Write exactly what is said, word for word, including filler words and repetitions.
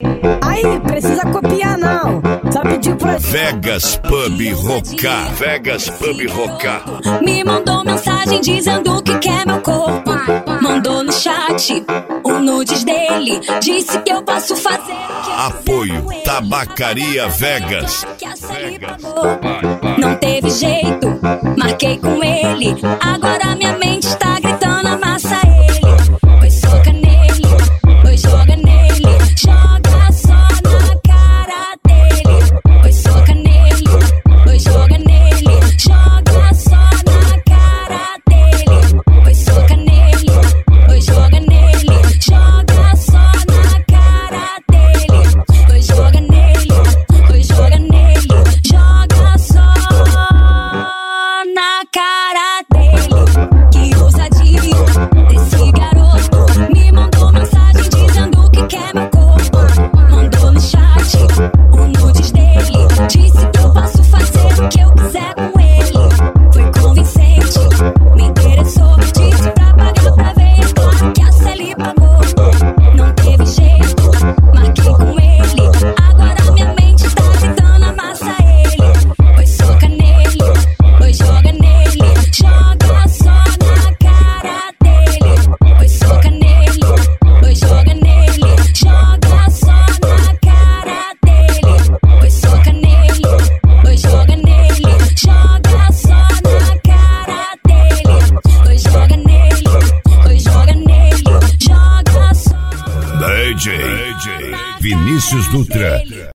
Aí, precisa copiar não. Só pedir pra... Vegas Pub Rocar. Vegas Pub Rocar. Me mandou mensagem dizendo que quer meu corpo. Mandou no chat o nudes dele. Disse que eu posso fazer. Apoio Tabacaria Vegas. Não teve jeito, marquei com ele. Agora minha mente está gritando, amassa ele. Pois soca nele, pois joga nele. Joga só na cara dele. Pois soca nele, pois joga nele. Joga só na cara dele. Pois soca nele, pois joga nele. Joga só na cara dele. Pois joga nele, pois joga nele. Joga só na cara dele. Que ousadia desse garoto. Me mandou mensagem dizendo que quer meu corpo. Mandou no chat o nudes dele. Disse que eu posso fazer o que eu quiser com ele. Foi convincente, me interessou. Disse pra pagar pra ver, claro que a Celi pagou. Não teve jeito, marquei com ele. Agora minha mente tá gritando, amassa ele. Pois soca nele, pois joga nele. Joga só na cara dele. Pois soca nele, pois joga nele. Joga só na cara dele. Pois soca nele, pois joga nele. Joga só na cara dele. Pois joga nele, pois joga nele. Joga só. D J Vinícius Dutra.